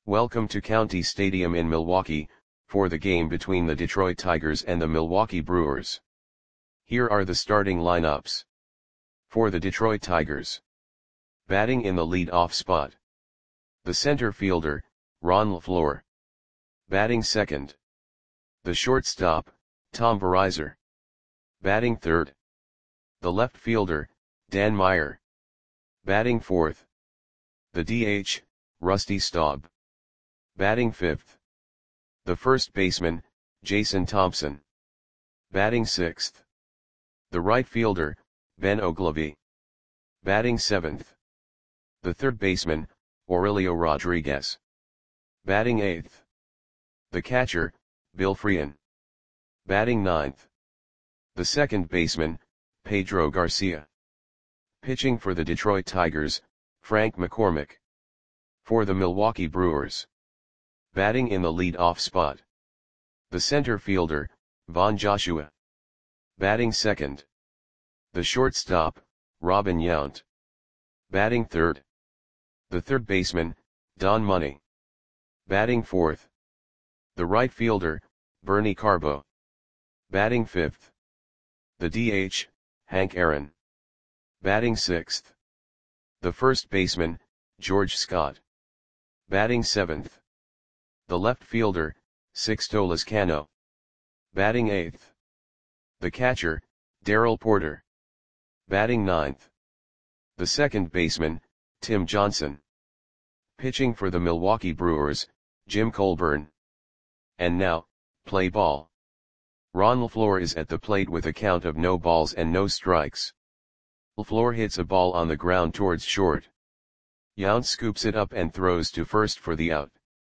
Welcome to County Stadium in Milwaukee, for the game between the Detroit Tigers and the Milwaukee Brewers. Here are the starting lineups. For the Detroit Tigers. Batting in the lead-off spot. The center fielder, Ron LeFleur. Batting second. The shortstop, Tom Verizar. Batting third. The left fielder, Dan Meyer. Batting fourth. The DH, Rusty Staub. Batting fifth. The first baseman, Jason Thompson. Batting sixth. The right fielder, Ben Oglivie. Batting seventh. The third baseman, Aurelio Rodriguez. Batting eighth. The catcher, Bill Frein. Batting ninth. The second baseman, Pedro Garcia. Pitching for the Detroit Tigers, Frank McCormick. For the Milwaukee Brewers. Batting in the lead-off spot. The center fielder, Von Joshua. Batting second. The shortstop, Robin Yount. Batting third. The third baseman, Don Money. Batting fourth. The right fielder, Bernie Carbo. Batting fifth. The DH, Hank Aaron. Batting sixth. The first baseman, George Scott. Batting seventh. The left fielder, Sixto Lizcano. Batting eighth. The catcher, Darrell Porter. Batting ninth. The second baseman, Tim Johnson. Pitching for the Milwaukee Brewers, Jim Colburn. And now, play ball. Ron LeFleur is at the plate with a count of no balls and no strikes. LeFleur hits a ball on the ground towards short. Yount scoops it up and throws to first for the out.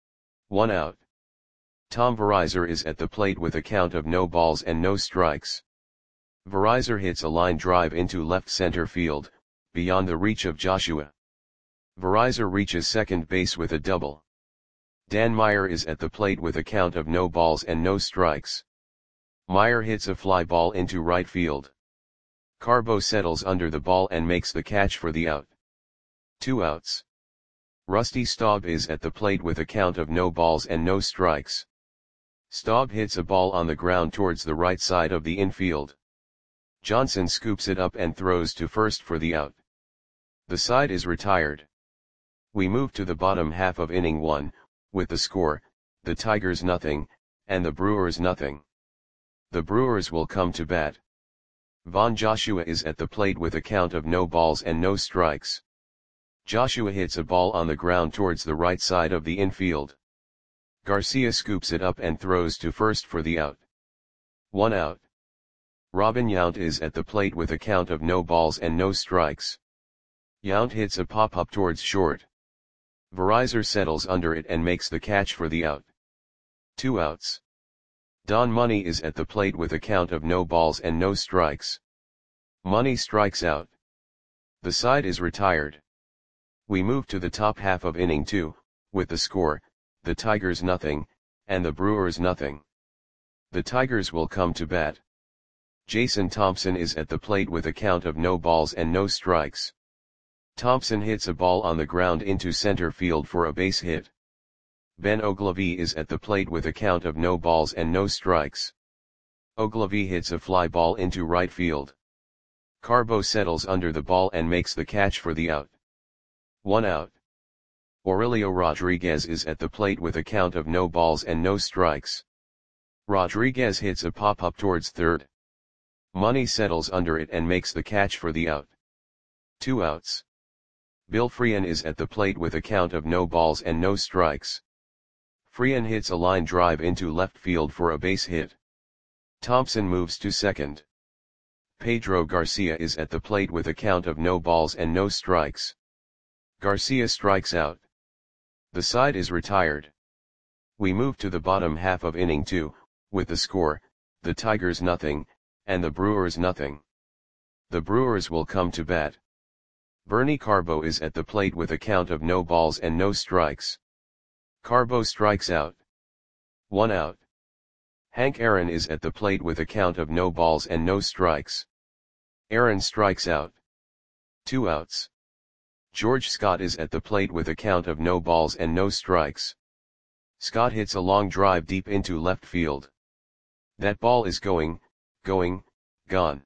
1 out. Tom Verizar is at the plate with a count of no balls and no strikes. Verizar hits a line drive into left center field, beyond the reach of Joshua. Verizar reaches second base with a double. Dan Meyer is at the plate with a count of no balls and no strikes. Meyer hits a fly ball into right field. Carbo settles under the ball and makes the catch for the out. 2 outs. Rusty Staub is at the plate with a count of no balls and no strikes. Staub hits a ball on the ground towards the right side of the infield. Johnson scoops it up and throws to first for the out. The side is retired. We move to the bottom half of inning 1, with the score, the Tigers nothing, and the Brewers nothing. The Brewers will come to bat. Von Joshua is at the plate with a count of no balls and no strikes. Joshua hits a ball on the ground towards the right side of the infield. Garcia scoops it up and throws to first for the out. 1 out. Robin Yount is at the plate with a count of no balls and no strikes. Yount hits a pop-up towards short. Verizar settles under it and makes the catch for the out. 2 outs. Don Money is at the plate with a count of no balls and no strikes. Money strikes out. The side is retired. We move to the top half of inning 2, with the score, the Tigers nothing, and the Brewers nothing. The Tigers will come to bat. Jason Thompson is at the plate with a count of no balls and no strikes. Thompson hits a ball on the ground into center field for a base hit. Ben Oglivie is at the plate with a count of no balls and no strikes. Oglivie hits a fly ball into right field. Carbo settles under the ball and makes the catch for the out. 1 out. Aurelio Rodriguez is at the plate with a count of no balls and no strikes. Rodriguez hits a pop-up towards third. Money settles under it and makes the catch for the out. 2 outs. Bill Frein is at the plate with a count of no balls and no strikes. Frein hits a line drive into left field for a base hit. Thompson moves to second. Pedro Garcia is at the plate with a count of no balls and no strikes. Garcia strikes out. The side is retired. We move to the bottom half of inning 2, with the score, the Tigers nothing, and the Brewers nothing. The Brewers will come to bat. Bernie Carbo is at the plate with a count of no balls and no strikes. Carbo strikes out. 1 out. Hank Aaron is at the plate with a count of no balls and no strikes. Aaron strikes out. 2 outs. George Scott is at the plate with a count of no balls and no strikes. Scott hits a long drive deep into left field. That ball is going, gone.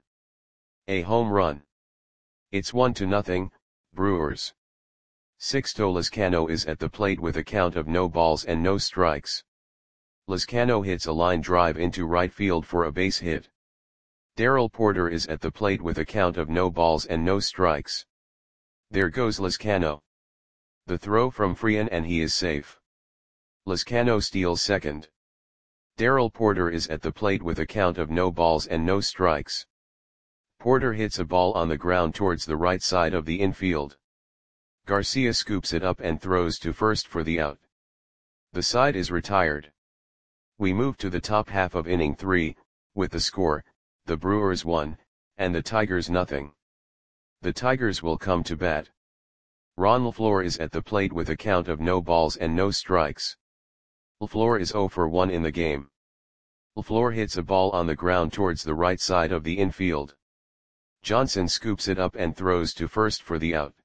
A home run. It's 1-0, Brewers. Sixto Lezcano is at the plate with a count of no balls and no strikes. Lezcano hits a line drive into right field for a base hit. Darrell Porter is at the plate with a count of no balls and no strikes. There goes Lezcano. The throw from Freehan and he is safe. Lezcano steals second. Darrell Porter is at the plate with a count of no balls and no strikes. Porter hits a ball on the ground towards the right side of the infield. Garcia scoops it up and throws to first for the out. The side is retired. We move to the top half of inning 3, with the score, the Brewers 1, and the Tigers 0. The Tigers will come to bat. Ron LaFleur is at the plate with a count of no balls and no strikes. LaFleur is 0 for 1 in the game. LaFleur hits a ball on the ground towards the right side of the infield. Johnson scoops it up and throws to first for the out.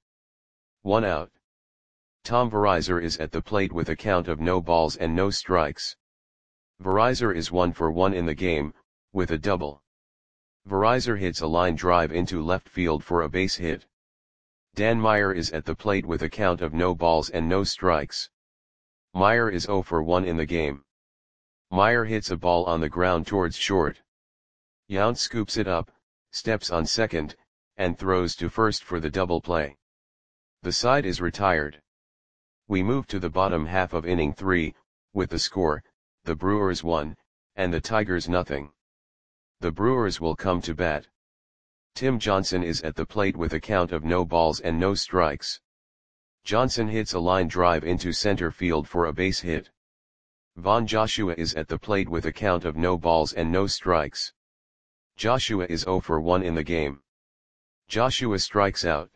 1 out. Tom Verizar is at the plate with a count of no balls and no strikes. Verizar is 1 for 1 in the game, with a double. Verizar hits a line drive into left field for a base hit. Dan Meyer is at the plate with a count of no balls and no strikes. Meyer is 0 for 1 in the game. Meyer hits a ball on the ground towards short. Yount scoops it up, steps on second, and throws to first for the double play. The side is retired. We move to the bottom half of inning 3, with the score, the Brewers 1, and the Tigers 0. The Brewers will come to bat. Tim Johnson is at the plate with a count of no balls and no strikes. Johnson hits a line drive into center field for a base hit. Von Joshua is at the plate with a count of no balls and no strikes. Joshua is 0 for 1 in the game. Joshua strikes out.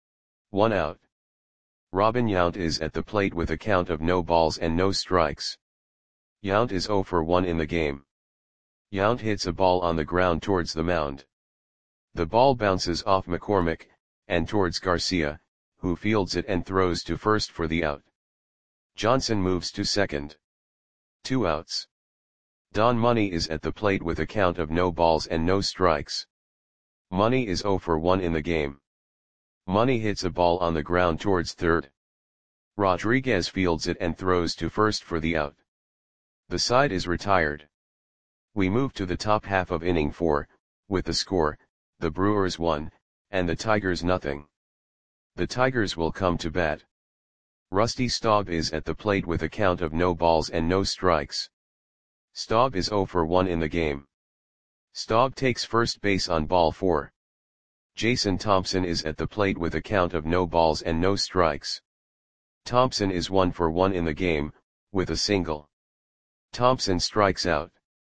1 out. Robin Yount is at the plate with a count of no balls and no strikes. Yount is 0 for 1 in the game. Yount hits a ball on the ground towards the mound. The ball bounces off McCormick, and towards Garcia, who fields it and throws to first for the out. Johnson moves to second. 2 outs. Don Money is at the plate with a count of no balls and no strikes. Money is 0 for 1 in the game. Money hits a ball on the ground towards third. Rodriguez fields it and throws to first for the out. The side is retired. We move to the top half of inning 4, with the score, the Brewers 1, and the Tigers 0. The Tigers will come to bat. Rusty Staub is at the plate with a count of no balls and no strikes. Staub is 0 for 1 in the game. Staub takes first base on ball 4. Jason Thompson is at the plate with a count of no balls and no strikes. Thompson is 1 for 1 in the game, with a single. Thompson strikes out.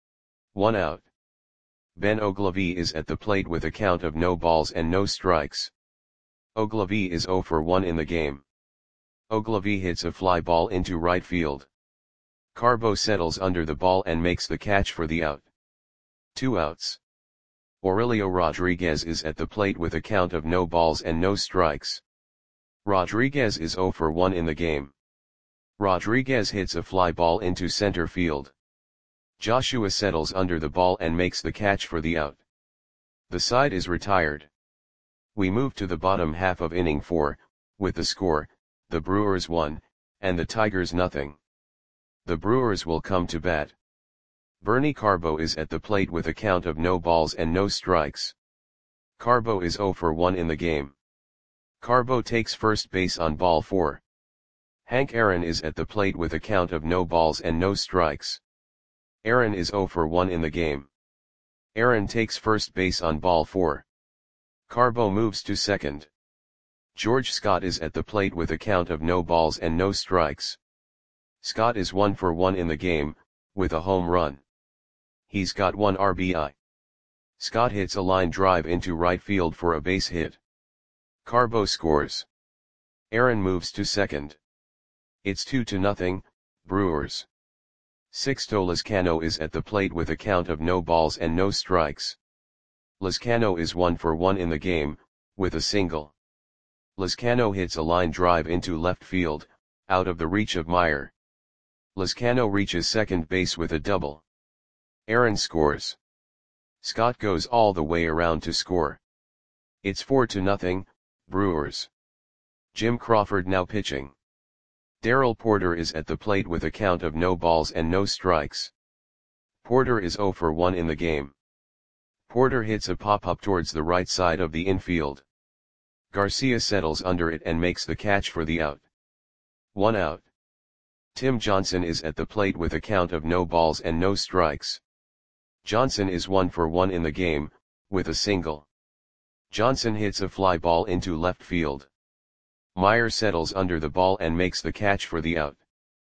1 out. Ben Ogilvie is at the plate with a count of no balls and no strikes. Ogilvie is 0 for 1 in the game. Ogilvie hits a fly ball into right field. Carbo settles under the ball and makes the catch for the out. 2 outs. Aurelio Rodriguez is at the plate with a count of no balls and no strikes. Rodriguez is 0 for 1 in the game. Rodriguez hits a fly ball into center field. Joshua settles under the ball and makes the catch for the out. The side is retired. We move to the bottom half of inning 4, with the score, the Brewers 1, and the Tigers 0. The Brewers will come to bat. Bernie Carbo is at the plate with a count of no balls and no strikes. Carbo is 0 for 1 in the game. Carbo takes first base on ball 4. Hank Aaron is at the plate with a count of no balls and no strikes. Aaron is 0 for 1 in the game. Aaron takes first base on ball 4. Carbo moves to second. George Scott is at the plate with a count of no balls and no strikes. Scott is 1 for 1 in the game, with a home run. He's got 1 RBI. Scott hits a line drive into right field for a base hit. Carbo scores. Aaron moves to second. It's 2-0, Brewers. Sixto Lezcano is at the plate with a count of no balls and no strikes. Lezcano is 1 for 1 in the game, with a single. Lezcano hits a line drive into left field, out of the reach of Meyer. Lezcano reaches second base with a double. Aaron scores. Scott goes all the way around to score. It's 4-0, Brewers. Jim Crawford now pitching. Darrell Porter is at the plate with a count of no balls and no strikes. Porter is 0 for 1 in the game. Porter hits a pop-up towards the right side of the infield. Garcia settles under it and makes the catch for the out. 1 out. Tim Johnson is at the plate with a count of no balls and no strikes. Johnson is 1 for 1 in the game, with a single. Johnson hits a fly ball into left field. Meyer settles under the ball and makes the catch for the out.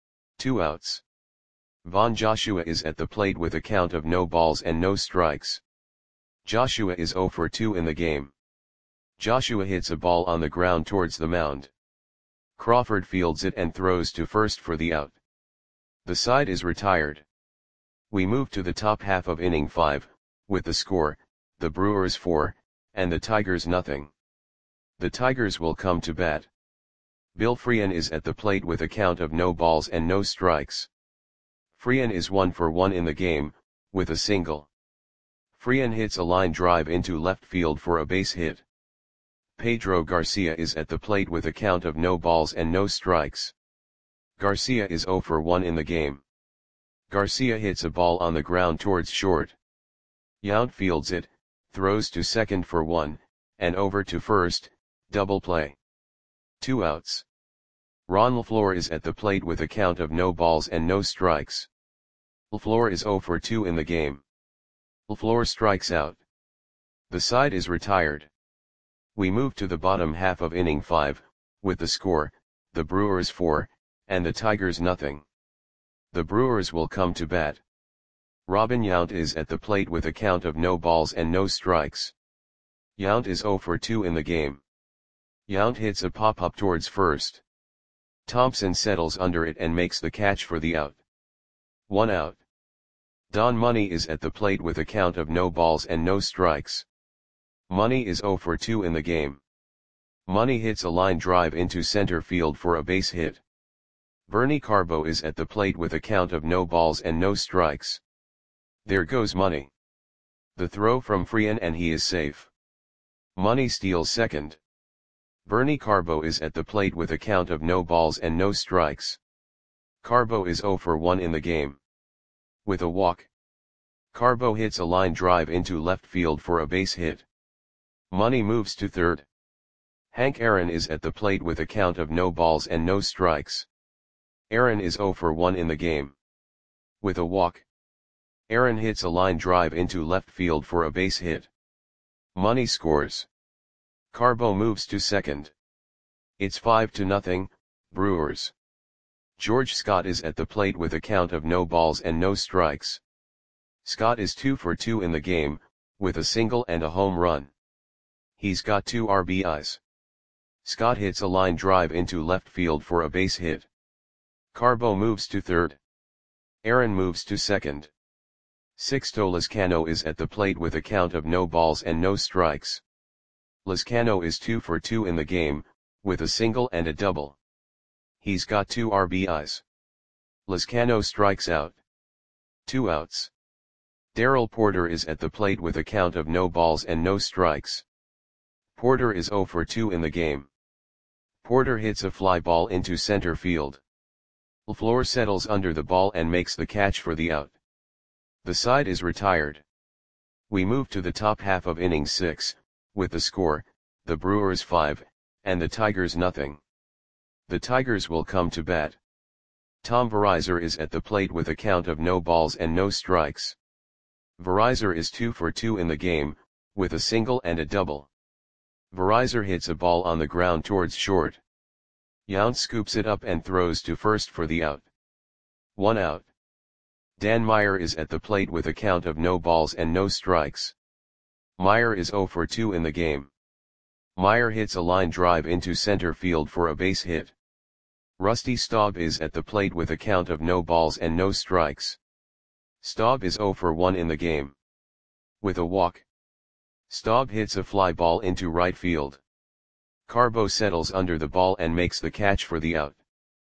2 outs. Von Joshua is at the plate with a count of no balls and no strikes. Joshua is 0 for 2 in the game. Joshua hits a ball on the ground towards the mound. Crawford fields it and throws to first for the out. The side is retired. We move to the top half of inning 5, with the score, the Brewers 4, and the Tigers nothing. The Tigers will come to bat. Bill Freehan is at the plate with a count of no balls and no strikes. Freehan is 1 for 1 in the game, with a single. Freehan hits a line drive into left field for a base hit. Pedro Garcia is at the plate with a count of no balls and no strikes. Garcia is 0 for 1 in the game. Garcia hits a ball on the ground towards short. Yount fields it, throws to second for 1, and over to first, double play. 2 outs. Ron LaFleur is at the plate with a count of no balls and no strikes. LaFleur is 0 for 2 in the game. LaFleur strikes out. The side is retired. We move to the bottom half of inning 5, with the score, the Brewers 4, and the Tigers nothing. The Brewers will come to bat. Robin Yount is at the plate with a count of no balls and no strikes. Yount is 0 for 2 in the game. Yount hits a pop-up towards first. Thompson settles under it and makes the catch for the out. 1 out. Don Money is at the plate with a count of no balls and no strikes. Money is 0 for 2 in the game. Money hits a line drive into center field for a base hit. Bernie Carbo is at the plate with a count of no balls and no strikes. There goes Money. The throw from Freehan and he is safe. Money steals second. Bernie Carbo is at the plate with a count of no balls and no strikes. Carbo is 0 for 1 in the game. With a walk. Carbo hits a line drive into left field for a base hit. Money moves to third. Hank Aaron is at the plate with a count of no balls and no strikes. Aaron is 0 for 1 in the game. With a walk. Aaron hits a line drive into left field for a base hit. Money scores. Carbo moves to second. It's 5-0, Brewers. George Scott is at the plate with a count of no balls and no strikes. Scott is 2 for 2 in the game, with a single and a home run. He's got 2 RBIs. Scott hits a line drive into left field for a base hit. Carbo moves to third. Aaron moves to second. Sixto Lezcano is at the plate with a count of no balls and no strikes. Lezcano is 2 for 2 in the game, with a single and a double. He's got 2 RBIs. Lezcano strikes out. 2 outs. Darrell Porter is at the plate with a count of no balls and no strikes. Porter is 0 for 2 in the game. Porter hits a fly ball into center field. LaFleur settles under the ball and makes the catch for the out. The side is retired. We move to the top half of inning 6, with the score, the Brewers 5, and the Tigers nothing. The Tigers will come to bat. Tom Verizor is at the plate with a count of no balls and no strikes. Verizor is 2 for 2 in the game, with a single and a double. Verizor hits a ball on the ground towards short. Yount scoops it up and throws to first for the out. 1 out. Dan Meyer is at the plate with a count of no balls and no strikes. Meyer is 0 for 2 in the game. Meyer hits a line drive into center field for a base hit. Rusty Staub is at the plate with a count of no balls and no strikes. Staub is 0 for 1 in the game. With a walk. Staub hits a fly ball into right field. Carbo settles under the ball and makes the catch for the out.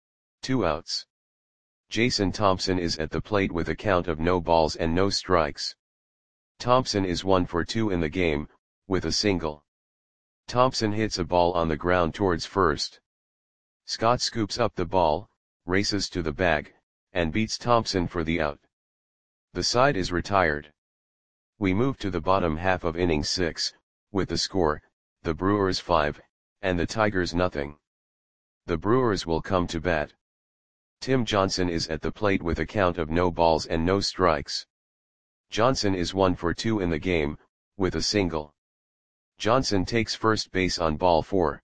2 outs. Jason Thompson is at the plate with a count of no balls and no strikes. Thompson is 1 for 2 in the game, with a single. Thompson hits a ball on the ground towards first. Scott scoops up the ball, races to the bag, and beats Thompson for the out. The side is retired. We move to the bottom half of inning 6, with the score, the Brewers 5, and the Tigers nothing. The Brewers will come to bat. Tim Johnson is at the plate with a count of no balls and no strikes. Johnson is 1 for 2 in the game, with a single. Johnson takes first base on ball 4.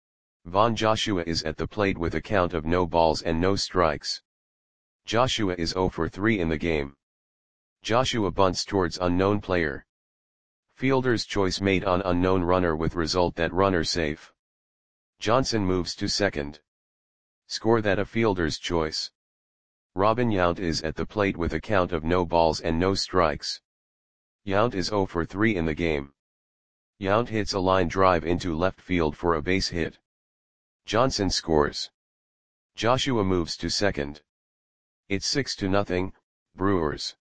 Von Joshua is at the plate with a count of no balls and no strikes. Joshua is 0 for 3 in the game. Joshua bunts towards unknown player. Fielder's choice made on unknown runner with result that runner safe. Johnson moves to second. Score that a fielder's choice. Robin Yount is at the plate with a count of no balls and no strikes. Yount is 0 for 3 in the game. Yount hits a line drive into left field for a base hit. Johnson scores. Joshua moves to second. It's 6-0, Brewers.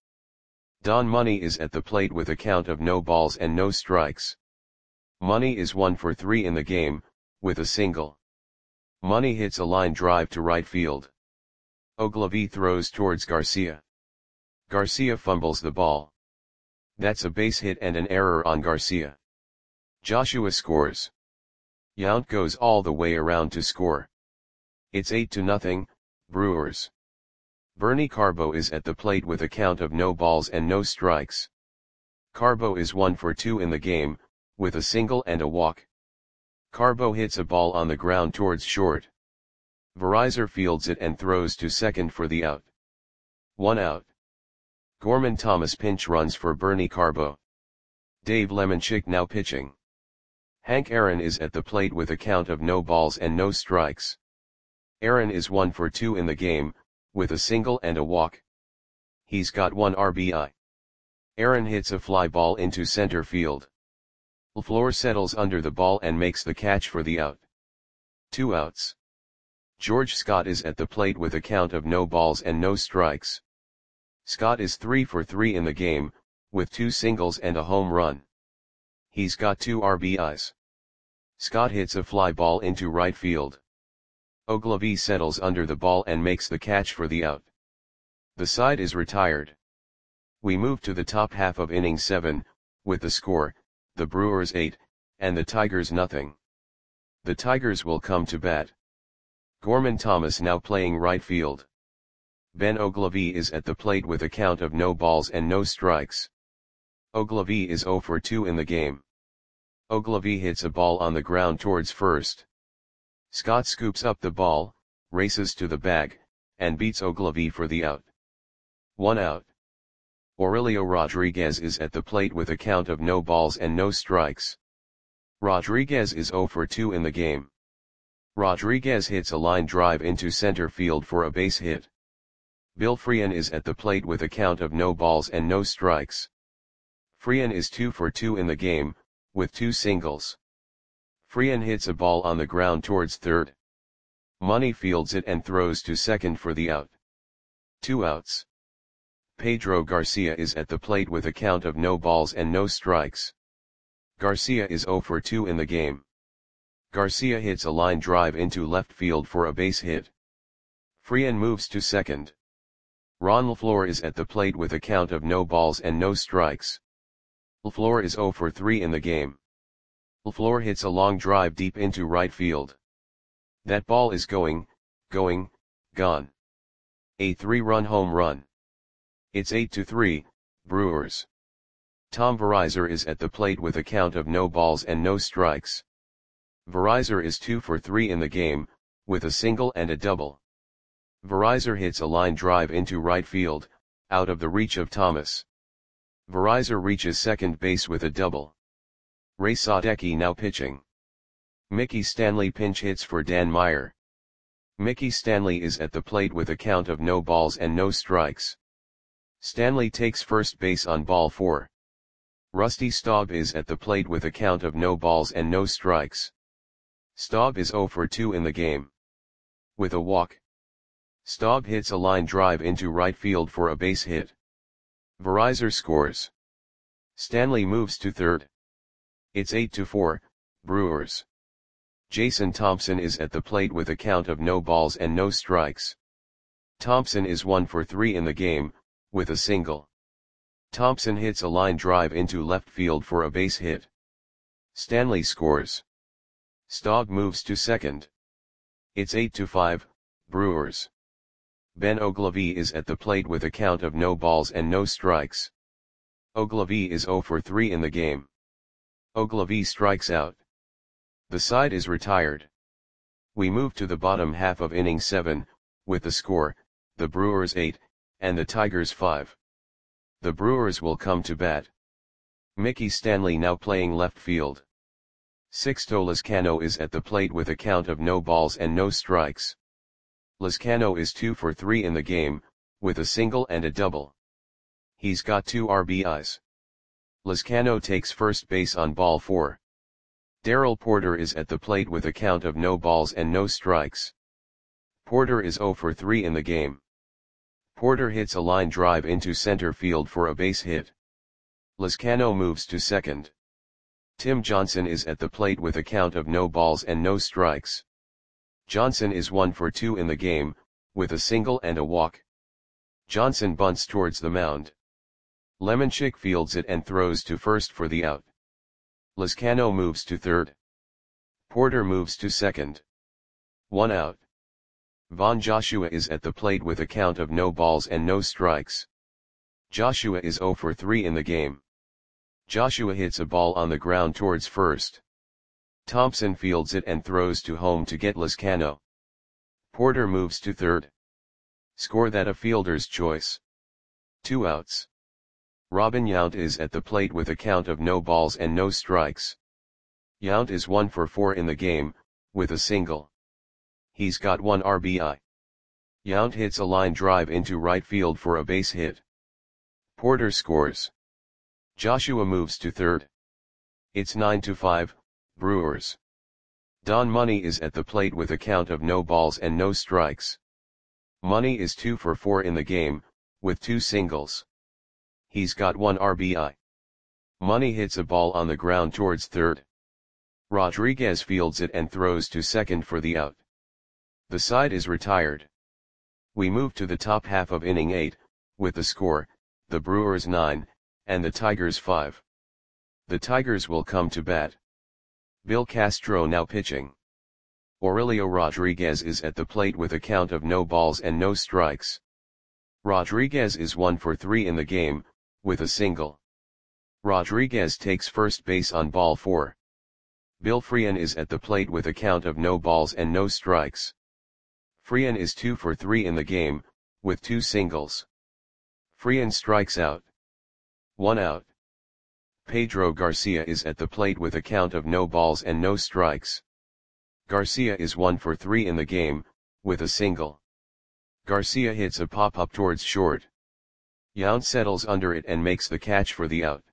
Don Money is at the plate with a count of no balls and no strikes. Money is 1 for 3 in the game, with a single. Money hits a line drive to right field. Ogilvie throws towards Garcia. Garcia fumbles the ball. That's a base hit and an error on Garcia. Joshua scores. Yount goes all the way around to score. It's 8-0, Brewers. Bernie Carbo is at the plate with a count of no balls and no strikes. Carbo is 1 for 2 in the game, with a single and a walk. Carbo hits a ball on the ground towards short. Verizar fields it and throws to second for the out. 1 out. Gorman Thomas pinch runs for Bernie Carbo. Dave Lemanchik now pitching. Hank Aaron is at the plate with a count of no balls and no strikes. Aaron is 1 for 2 in the game, with a single and a walk. He's got 1 RBI. Aaron hits a fly ball into center field. LaFleur settles under the ball and makes the catch for the out. 2 outs. George Scott is at the plate with a count of no balls and no strikes. Scott is 3 for 3 in the game, with 2 singles and a home run. He's got 2 RBIs. Scott hits a fly ball into right field. Ogilvie settles under the ball and makes the catch for the out. The side is retired. We move to the top half of inning 7, with the score, the Brewers 8, and the Tigers nothing. The Tigers will come to bat. Gorman Thomas now playing right field. Ben Ogilvie is at the plate with a count of no balls and no strikes. Ogilvie is 0 for 2 in the game. Ogilvie hits a ball on the ground towards first. Scott scoops up the ball, races to the bag, and beats Ogilvie for the out. 1 out. Aurelio Rodriguez is at the plate with a count of no balls and no strikes. Rodriguez is 0 for 2 in the game. Rodriguez hits a line drive into center field for a base hit. Bill Freehan is at the plate with a count of no balls and no strikes. Freehan is 2 for 2 in the game, with 2 singles. Freehan hits a ball on the ground towards third. Money fields it and throws to second for the out. 2 outs. Pedro Garcia is at the plate with a count of no balls and no strikes. Garcia is 0 for 2 in the game. Garcia hits a line drive into left field for a base hit. Freehan moves to second. Ron LaFleur is at the plate with a count of no balls and no strikes. LaFleur is 0 for 3 in the game. LaFleur hits a long drive deep into right field. That ball is gone. A 3-run home run. It's 8-3, Brewers. Tom Verizar is at the plate with a count of no balls and no strikes. Verizar is 2 for 3 in the game, with a single and a double. Verizar hits a line drive into right field, out of the reach of Thomas. Verizar reaches second base with a double. Ray Sadecki now pitching. Mickey Stanley pinch hits for Dan Meyer. Mickey Stanley is at the plate with a count of no balls and no strikes. Stanley takes first base on ball 4. Rusty Staub is at the plate with a count of no balls and no strikes. Staub is 0 for 2 in the game. With a walk, Staub hits a line drive into right field for a base hit. Verizor scores. Stanley moves to third. It's 8-4, Brewers. Jason Thompson is at the plate with a count of no balls and no strikes. Thompson is 1 for 3 in the game, with a single. Thompson hits a line drive into left field for a base hit. Stanley scores. Staub moves to second. It's 8-5, Brewers. Ben Oglivie is at the plate with a count of no balls and no strikes. Oglivie is 0 for 3 in the game. Oglivie strikes out. The side is retired. We move to the bottom half of inning 7, with the score, the Brewers 8, and the Tigers 5. The Brewers will come to bat. Mickey Stanley now playing left field. Sixto Lezcano is at the plate with a count of no balls and no strikes. Lezcano is 2 for 3 in the game, with a single and a double. He's got 2 RBIs. Lezcano takes first base on ball 4. Darrell Porter is at the plate with a count of no balls and no strikes. Porter is 0 for 3 in the game. Porter hits a line drive into center field for a base hit. Lezcano moves to second. Tim Johnson is at the plate with a count of no balls and no strikes. Johnson is 1 for 2 in the game, with a single and a walk. Johnson bunts towards the mound. Lemanchik fields it and throws to first for the out. Lezcano moves to third. Porter moves to second. 1 out. Von Joshua is at the plate with a count of no balls and no strikes. Joshua is 0 for 3 in the game. Joshua hits a ball on the ground towards first. Thompson fields it and throws to home to get Lezcano. Porter moves to third. Score that a fielder's choice. 2 outs. Robin Yount is at the plate with a count of no balls and no strikes. Yount is 1 for 4 in the game, with a single. He's got 1 RBI. Yount hits a line drive into right field for a base hit. Porter scores. Joshua moves to third. It's 9-5, Brewers. Don Money is at the plate with a count of no balls and no strikes. Money is 2 for 4 in the game, with 2 singles. He's got 1 RBI. Money hits a ball on the ground towards third. Rodriguez fields it and throws to second for the out. The side is retired. We move to the top half of inning 8, with the score, the Brewers 9, and the Tigers 5. The Tigers will come to bat. Bill Castro now pitching. Aurelio Rodriguez is at the plate with a count of no balls and no strikes. Rodriguez is 1 for 3 in the game, with a single. Rodriguez takes first base on ball 4. Bill Freehan is at the plate with a count of no balls and no strikes. Freehan is 2 for 3 in the game, with 2 singles. Freehan strikes out. 1 out. Pedro Garcia is at the plate with a count of no balls and no strikes. Garcia is 1 for 3 in the game, with a single. Garcia hits a pop-up towards short. Yount settles under it and makes the catch for the out.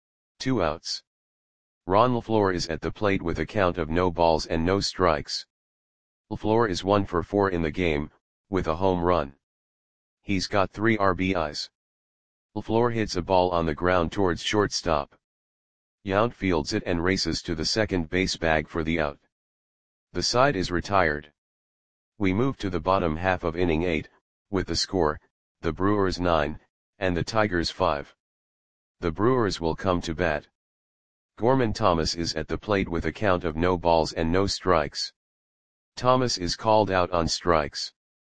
2 outs. Ron LaFleur is at the plate with a count of no balls and no strikes. LaFleur is 1 for 4 in the game, with a home run. He's got 3 RBIs. LaFleur hits a ball on the ground towards shortstop. Yount fields it and races to the second base bag for the out. The side is retired. We move to the bottom half of inning 8, with the score, the Brewers 9, and the Tigers 5. The Brewers will come to bat. Gorman Thomas is at the plate with a count of no balls and no strikes. Thomas is called out on strikes.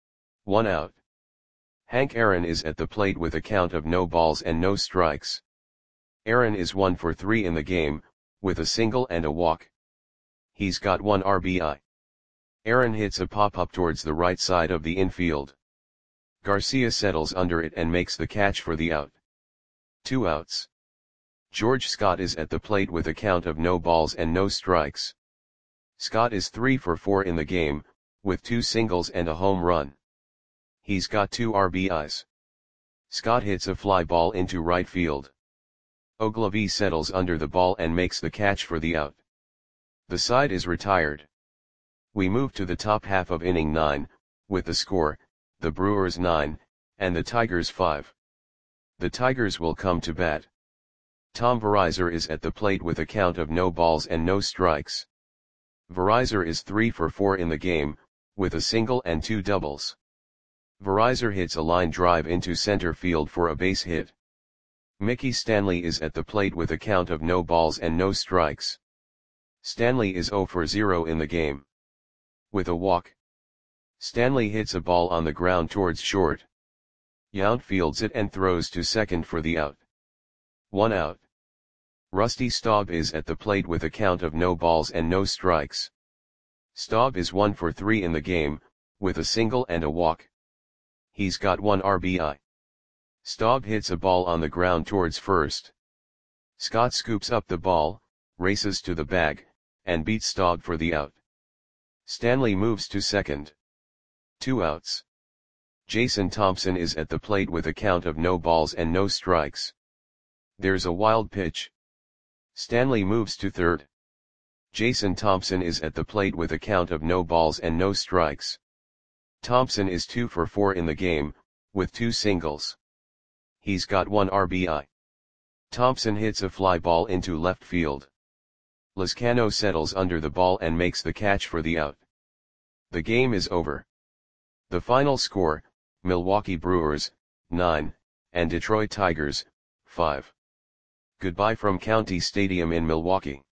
1 out. Hank Aaron is at the plate with a count of no balls and no strikes. Aaron is 1 for 3 in the game, with a single and a walk. He's got 1 RBI. Aaron hits a pop-up towards the right side of the infield. Garcia settles under it and makes the catch for the out. 2 outs. George Scott is at the plate with a count of no balls and no strikes. Scott is 3 for 4 in the game, with 2 singles and a home run. He's got 2 RBIs. Scott hits a fly ball into right field. Oglivie settles under the ball and makes the catch for the out. The side is retired. We move to the top half of inning 9, with the score, the Brewers 9, and the Tigers 5. The Tigers will come to bat. Tom Verizar is at the plate with a count of no balls and no strikes. Verizar is 3 for 4 in the game, with a single and 2 doubles. Verizar hits a line drive into center field for a base hit. Mickey Stanley is at the plate with a count of no balls and no strikes. Stanley is 0 for 0 in the game. With a walk. Stanley hits a ball on the ground towards short. Yount fields it and throws to second for the out. 1 out. Rusty Staub is at the plate with a count of no balls and no strikes. Staub is 1 for 3 in the game, with a single and a walk. He's got 1 RBI. Staub hits a ball on the ground towards first. Scott scoops up the ball, races to the bag, and beats Staub for the out. Stanley moves to second. 2 outs. Jason Thompson is at the plate with a count of no balls and no strikes. There's a wild pitch. Stanley moves to third. Jason Thompson is at the plate with a count of no balls and no strikes. Thompson is 2 for 4 in the game, with 2 singles. He's got 1 RBI. Thompson hits a fly ball into left field. Lezcano settles under the ball and makes the catch for the out. The game is over. The final score, Milwaukee Brewers, 9, and Detroit Tigers, 5. Goodbye from County Stadium in Milwaukee.